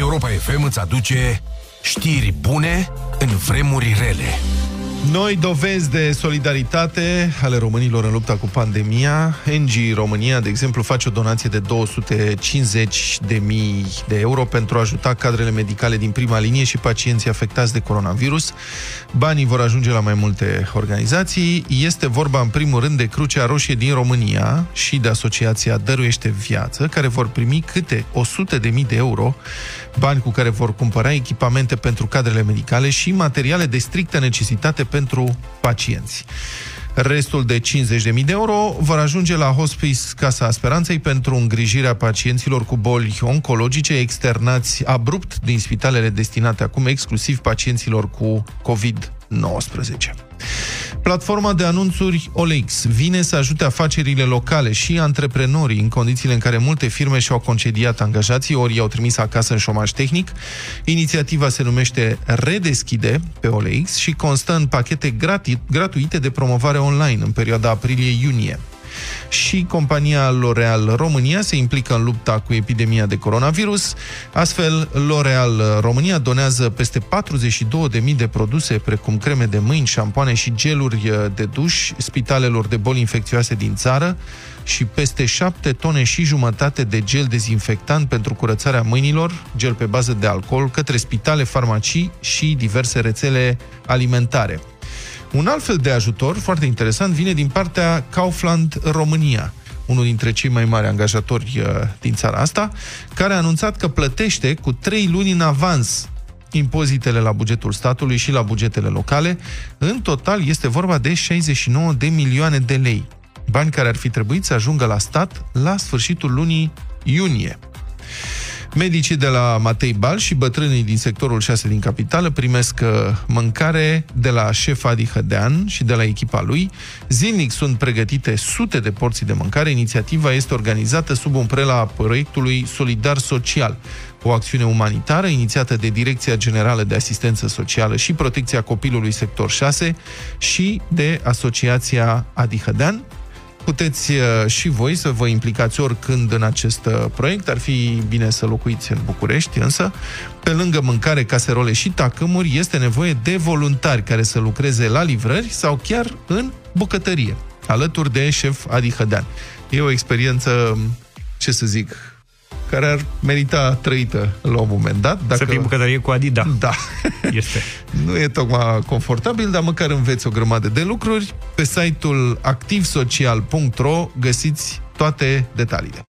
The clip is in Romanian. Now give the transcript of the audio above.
Europa FM îți aduce știri bune în vremuri rele. Noi dovezi de solidaritate ale românilor în lupta cu pandemia. NG România, de exemplu, face o donație de 250.000 de euro pentru a ajuta cadrele medicale din prima linie și pacienții afectați de coronavirus. Banii vor ajunge la mai multe organizații. Este vorba, în primul rând, de Crucea Roșie din România și de Asociația Dăruiește Viață, care vor primi câte 100.000 de euro, bani cu care vor cumpăra echipamente pentru cadrele medicale și materiale de strictă necesitate pentru pacienți. Restul de 50.000 de euro vor ajunge la Hospice Casa Speranței pentru îngrijirea pacienților cu boli oncologice externați abrupt din spitalele destinate acum exclusiv pacienților cu COVID-19. Platforma de anunțuri OLX vine să ajute afacerile locale și antreprenorii în condițiile în care multe firme și-au concediat angajații, ori i-au trimis acasă în șomaj tehnic. Inițiativa se numește Redeschide pe OLX și constă în pachete gratuite de promovare online în perioada aprilie-iunie. Și compania L'Oréal România se implică în lupta cu epidemia de coronavirus. Astfel, L'Oréal România donează peste 42.000 de produse, precum creme de mâini, șampoane și geluri de duș, spitalelor de boli infecțioase din țară și peste 7 tone și jumătate de gel dezinfectant pentru curățarea mâinilor, gel pe bază de alcool, către spitale, farmacii și diverse rețele alimentare. Un alt fel de ajutor, foarte interesant, vine din partea Kaufland România, unul dintre cei mai mari angajatori din țara asta, care a anunțat că plătește cu 3 luni în avans impozitele la bugetul statului și la bugetele locale. În total este vorba de 69 de milioane de lei, bani care ar fi trebuit să ajungă la stat la sfârșitul lunii iunie. Medicii de la Matei Bal și bătrânii din sectorul 6 din capitală primesc mâncare de la șef Adi Hădean și de la echipa lui. Zilnic sunt pregătite sute de porții de mâncare. Inițiativa este organizată sub umbrela proiectului Solidar Social, o acțiune umanitară inițiată de Direcția Generală de Asistență Socială și Protecția Copilului Sector 6 și de Asociația Adi Hădean. Puteți și voi să vă implicați oricând în acest proiect. Ar fi bine să locuiți în București, însă, pe lângă mâncare, caserole și tacâmuri, este nevoie de voluntari care să lucreze la livrări sau chiar în bucătărie, alături de șef Adi Hădean. E o experiență, ce să zic, care ar merita trăită la un moment dat. Dacă... Să fii bucătărie cu Adi, da. Da. Este. Nu e tocmai confortabil, dar măcar înveți o grămadă de lucruri. Pe site-ul activsocial.ro găsiți toate detaliile.